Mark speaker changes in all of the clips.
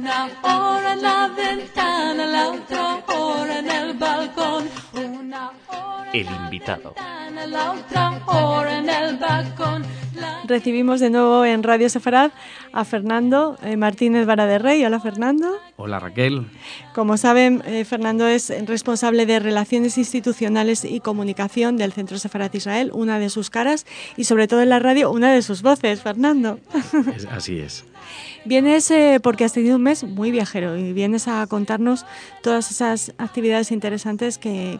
Speaker 1: Una hora en la ventana, la otra hora en el balcón. Una hora
Speaker 2: El invitado.
Speaker 1: la otra hora en el balcón.
Speaker 3: Recibimos de nuevo en Radio Sefarad a Fernando Martínez Vara de Rey. Hola, Fernando.
Speaker 4: Hola, Raquel.
Speaker 3: Como saben, Fernando es responsable de Relaciones Institucionales y Comunicación del Centro Sefarad Israel, una de sus caras, y sobre todo en la radio, una de sus voces, Fernando.
Speaker 4: Así es.
Speaker 3: Vienes porque has tenido un mes muy viajero y vienes a contarnos todas esas actividades interesantes que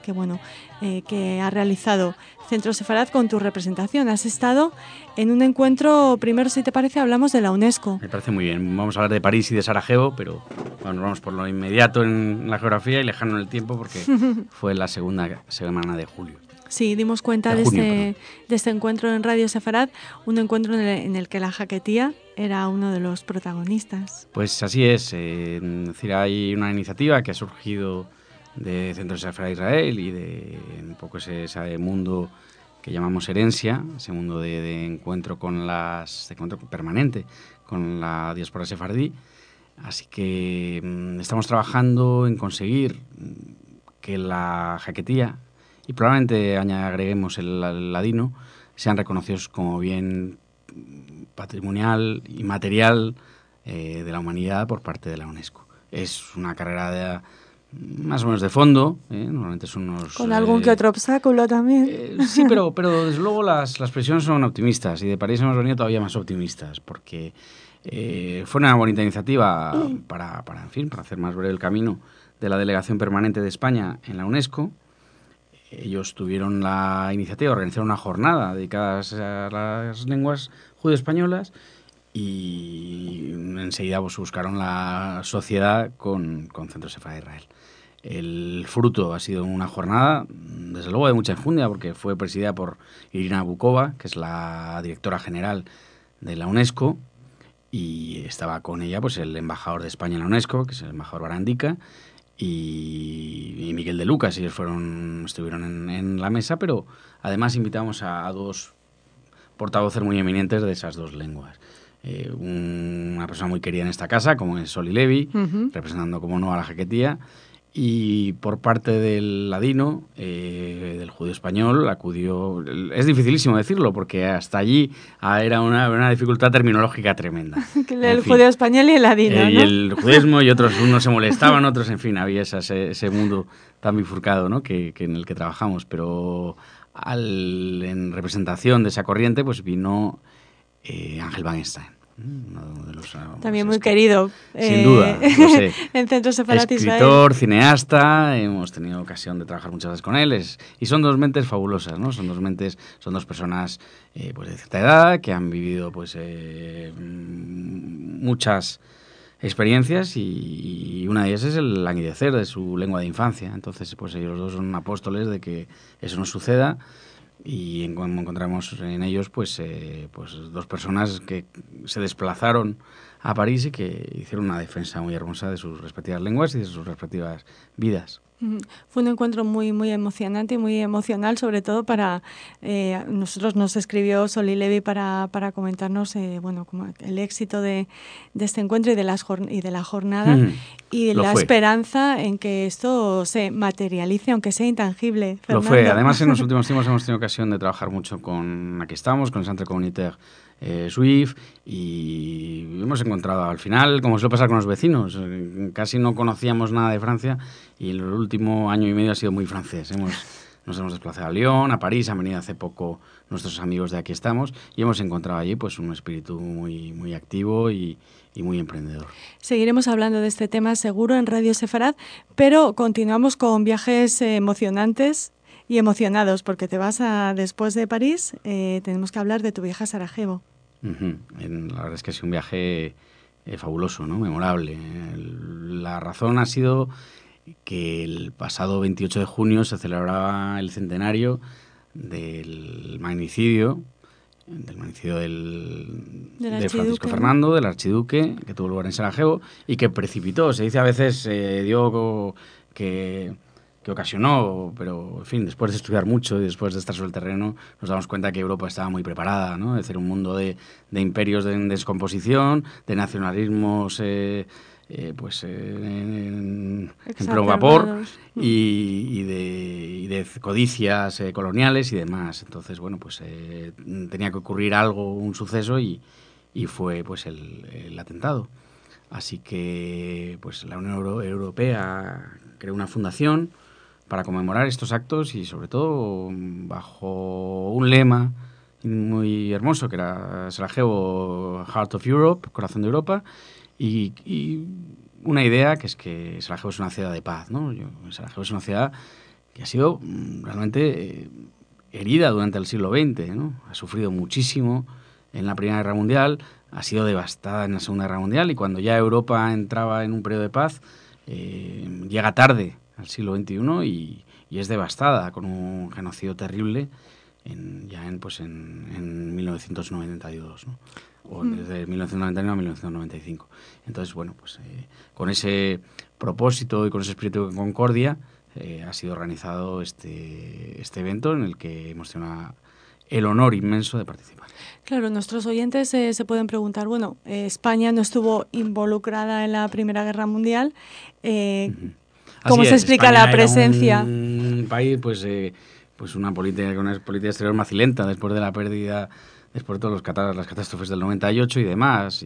Speaker 3: ha realizado Centro Sefarad con tu representación. Has estado en un encuentro, primero, si te parece, hablamos de la UNESCO.
Speaker 4: Me parece muy bien. Vamos a hablar de París y de Sarajevo, pero bueno, vamos por lo inmediato en la geografía y lejano en el tiempo porque fue la segunda semana de julio.
Speaker 3: Sí, dimos cuenta de este encuentro en Radio Sefarad, un encuentro en el que la jaquetía era uno de los protagonistas.
Speaker 4: Pues así es. Es decir, hay una iniciativa que ha surgido de Centro Sefarad Israel y de un poco ese mundo que llamamos herencia, ese mundo de encuentro permanente con la diáspora sefardí. Así que estamos trabajando en conseguir que la jaquetía y probablemente agreguemos el ladino, sean reconocidos como bien patrimonial y material de la humanidad por parte de la UNESCO. Es una carrera más o menos de fondo, normalmente son unos...
Speaker 3: Con algún que otro obstáculo también.
Speaker 4: Sí, pero desde luego las previsiones son optimistas y de París hemos venido todavía más optimistas porque fue una bonita iniciativa para hacer más breve el camino de la delegación permanente de España en la UNESCO. Ellos tuvieron la iniciativa de organizar una jornada dedicada a las lenguas judeo-españolas y enseguida buscaron la sociedad con Centro Sefarad Israel. El fruto ha sido una jornada, desde luego, de mucha enjundia, porque fue presidida por Irina Bukova, que es la directora general de la UNESCO, y estaba con ella pues el embajador de España en la UNESCO, que es el embajador Barandica, y Miguel de Lucas. Ellos estuvieron en la mesa, pero además invitamos a dos portavoces muy eminentes de esas dos lenguas. Una persona muy querida en esta casa, como es Soli Levi, representando, como no, a la jaquetía, y por parte del ladino, del judío español, acudió... Es dificilísimo decirlo, porque hasta allí era una dificultad terminológica tremenda.
Speaker 3: El judío español y el ladino, ¿no?
Speaker 4: Y el judaísmo, y otros, unos se molestaban, otros, en fin, había ese mundo tan bifurcado, ¿no?, que en el que trabajamos. Pero en representación de esa corriente, pues vino Ángel Wagenstein. Uno de los,
Speaker 3: también muy querido,
Speaker 4: sin duda, lo sé.
Speaker 3: en Centro Sefarad Israel.
Speaker 4: Escritor, cineasta, hemos tenido ocasión de trabajar muchas veces con él, y son dos mentes fabulosas, ¿no? Son dos personas pues de cierta edad que han vivido pues muchas experiencias, y una de ellas es el languidecer de su lengua de infancia. Entonces, pues ellos dos son apóstoles de que eso no suceda. Y encontramos en ellos pues dos personas que se desplazaron a París y que hicieron una defensa muy hermosa de sus respectivas lenguas y de sus respectivas vidas.
Speaker 3: Fue un encuentro muy, muy emocionante y muy emocional, sobre todo para nosotros. Nos escribió Soli Levi para comentarnos como el éxito de este encuentro y de la jornada y la esperanza en que esto se materialice, aunque sea intangible. Fernando.
Speaker 4: Lo fue. Además, en los últimos tiempos hemos tenido ocasión de trabajar mucho con el Centre Communautaire Juif, y hemos encontrado al final, como suele pasar con los vecinos, casi no conocíamos nada de Francia y el último año y medio ha sido muy francés. Nos hemos desplazado a Lyon, a París, han venido hace poco nuestros amigos de Aquí Estamos, y hemos encontrado allí pues un espíritu muy, muy activo y muy emprendedor.
Speaker 3: Seguiremos hablando de este tema seguro en Radio Sefarad, pero continuamos con viajes emocionantes y emocionados, porque te vas después de París, tenemos que hablar de tu viaje a Sarajevo.
Speaker 4: La verdad es que ha sido un viaje fabuloso, ¿no?, memorable. La razón ha sido que el pasado 28 de junio se celebraba el centenario del magnicidio de Francisco Fernando, del archiduque, que tuvo lugar en Sarajevo y que precipitó. Se dice a veces que ocasionó, pero en fin, después de estudiar mucho y después de estar sobre el terreno, nos damos cuenta que Europa estaba muy preparada, ¿no? Es decir, un mundo de imperios en descomposición, de nacionalismos pues en pleno vapor y de codicias coloniales y demás. Entonces, bueno, pues tenía que ocurrir algo, un suceso y fue pues el atentado. Así que pues la Unión Europea creó una fundación para conmemorar estos actos y sobre todo bajo un lema muy hermoso que era Sarajevo, Heart of Europe, corazón de Europa, y una idea que es que Sarajevo es una ciudad de paz, ¿no? Sarajevo es una ciudad que ha sido realmente herida durante el siglo XX, ¿no? Ha sufrido muchísimo en la Primera Guerra Mundial, ha sido devastada en la Segunda Guerra Mundial y cuando ya Europa entraba en un periodo de paz, llega tarde al siglo XXI y es devastada con un genocidio terrible en 1992, ¿no? O desde 1999 a 1995. Entonces, bueno, pues con ese propósito y con ese espíritu de concordia ha sido organizado este evento en el que hemos tenido el honor inmenso de participar.
Speaker 3: Claro, nuestros oyentes se pueden preguntar, bueno, España no estuvo involucrada en la Primera Guerra Mundial. ¿Cómo se explica
Speaker 4: España
Speaker 3: la presencia?
Speaker 4: Era un país, pues una política exterior macilenta después de la pérdida, después de todas las catástrofes del 98 y demás.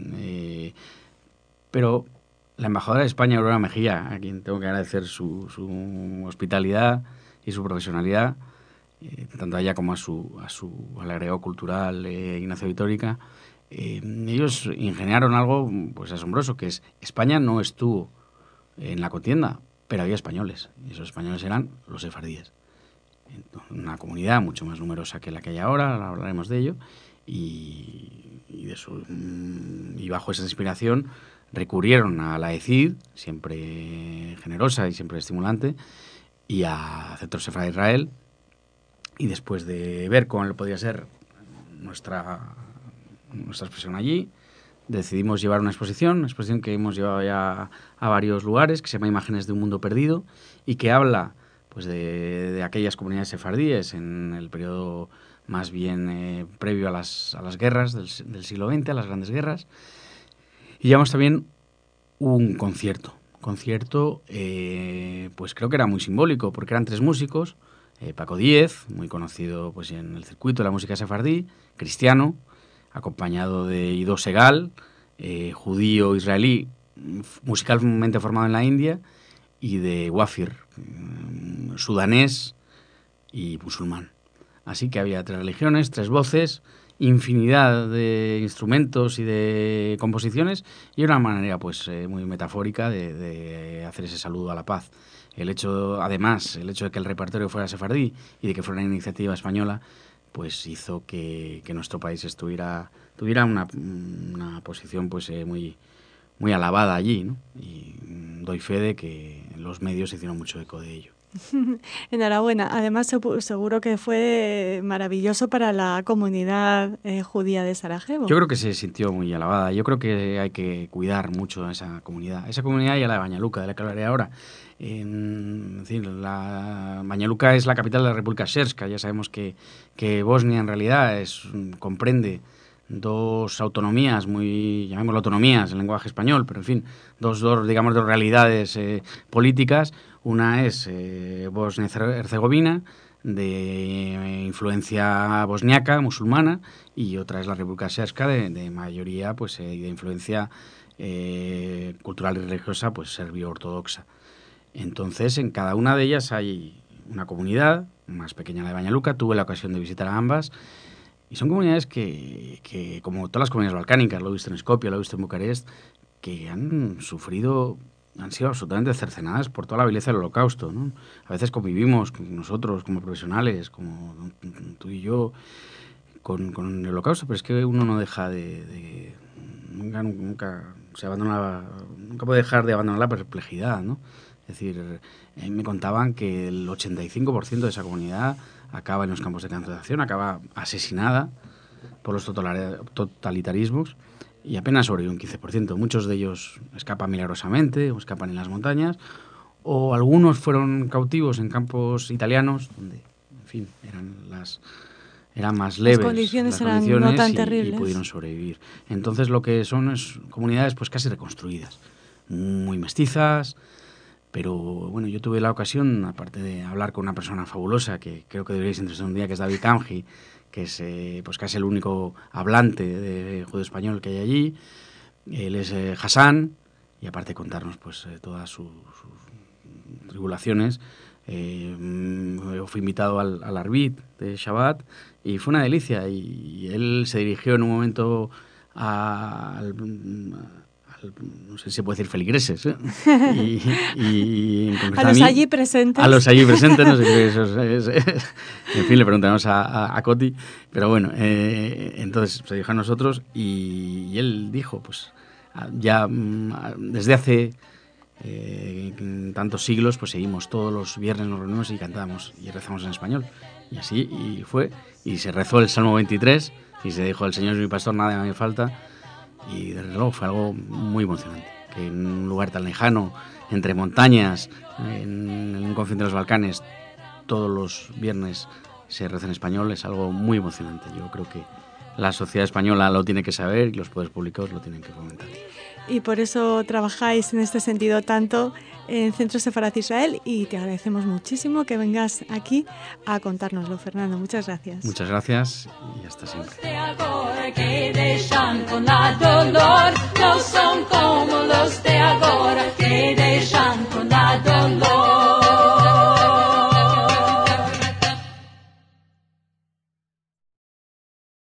Speaker 4: Pero la embajadora de España, Aurora Mejía, a quien tengo que agradecer su hospitalidad y su profesionalidad, tanto a ella como al agregado cultural Ignacio Vitórica, ellos ingeniaron algo pues asombroso, que es España no estuvo en la contienda, pero había españoles, y esos españoles eran los sefardíes. Una comunidad mucho más numerosa que la que hay ahora, hablaremos de ello, y bajo esa inspiración recurrieron a la ECID, siempre generosa y siempre estimulante, y a Centro Sefardí de Israel, y después de ver cómo podía ser nuestra expresión allí, decidimos llevar una exposición que hemos llevado ya a varios lugares, que se llama Imágenes de un mundo perdido, y que habla pues de aquellas comunidades sefardíes en el periodo más bien previo a las guerras del siglo XX, a las grandes guerras. Y llevamos también un concierto, pues creo que era muy simbólico, porque eran 3 músicos, Paco Díez, muy conocido pues en el circuito de la música sefardí, cristiano, acompañado de Ido Segal, judío israelí, musicalmente formado en la India, y de Wafir, sudanés y musulmán. Así que había 3 religiones, 3 voces, infinidad de instrumentos y de composiciones, y una manera pues muy metafórica de hacer ese saludo a la paz. El hecho de que el repertorio fuera sefardí y de que fuera una iniciativa española, pues hizo que nuestro país tuviera una posición pues muy muy alabada allí, ¿no? Y doy fe de que los medios se hicieron mucho eco de ello.
Speaker 3: Enhorabuena. Además, seguro que fue maravilloso para la comunidad judía de Sarajevo.
Speaker 4: Yo creo que se sintió muy alabada. Yo creo que hay que cuidar mucho a esa comunidad. Esa comunidad y a la de Banja Luka, de la que hablaré ahora. Banja Luka es la capital de la República Srpska. Ya sabemos que Bosnia en realidad comprende 2 autonomías, llamémoslo autonomías en lenguaje español, pero en fin, dos realidades políticas. Una es Bosnia-Herzegovina, de influencia bosniaca, musulmana, y otra es la República Srpska, de mayoría pues de influencia cultural y religiosa pues serbio-ortodoxa. Entonces, en cada una de ellas hay una comunidad, más pequeña la de Banja Luka. Tuve la ocasión de visitar a ambas. Y son comunidades que, como todas las comunidades balcánicas, lo he visto en Skopje, lo he visto en Bucarest, que han sido absolutamente cercenadas por toda la violencia del Holocausto, ¿no? A veces convivimos nosotros como profesionales, como tú y yo, con el Holocausto, pero es que uno no deja nunca puede dejar de abandonar la perplejidad, ¿no? Es decir, me contaban que el 85% de esa comunidad acaba en los campos de concentración, acaba asesinada por los totalitarismos, y apenas sobrevive un 15%. Muchos de ellos escapan milagrosamente o escapan en las montañas, o algunos fueron cautivos en campos italianos, donde, en fin, eran más leves
Speaker 3: las condiciones eran no tan terribles
Speaker 4: y pudieron sobrevivir. Entonces lo que son es comunidades pues casi reconstruidas, muy mestizas, pero bueno, yo tuve la ocasión, aparte de hablar con una persona fabulosa, que creo que deberíais entrevistar un día, que es David Kamji, que es pues casi el único hablante de judeo-español que hay allí. Él es Hassan, y aparte de contarnos pues todas sus tribulaciones, fui invitado al Arbit de Shabbat y fue una delicia, y él se dirigió en un momento no sé si se puede decir feligreses, y
Speaker 3: a los allí presentes.
Speaker 4: A los allí presentes, no sé qué eso es. En fin, le preguntamos a Coti, pero bueno, entonces se dijo a nosotros, y él dijo, pues ya desde hace tantos siglos, pues seguimos todos los viernes, nos reunimos y cantamos y rezamos en español, y así y fue, y se rezó el Salmo 23 y se dijo: el Señor es mi pastor, nada me falta. Y desde luego fue algo muy emocionante, que en un lugar tan lejano, entre montañas, en un confín de los Balcanes, todos los viernes se reza en español, es algo muy emocionante. Yo creo que la sociedad española lo tiene que saber y los poderes públicos lo tienen que fomentar.
Speaker 3: Y por eso trabajáis en este sentido tanto en Centro Sefarat Israel, y te agradecemos muchísimo que vengas aquí a contárnoslo, Fernando. Muchas gracias.
Speaker 4: Muchas gracias y hasta siempre.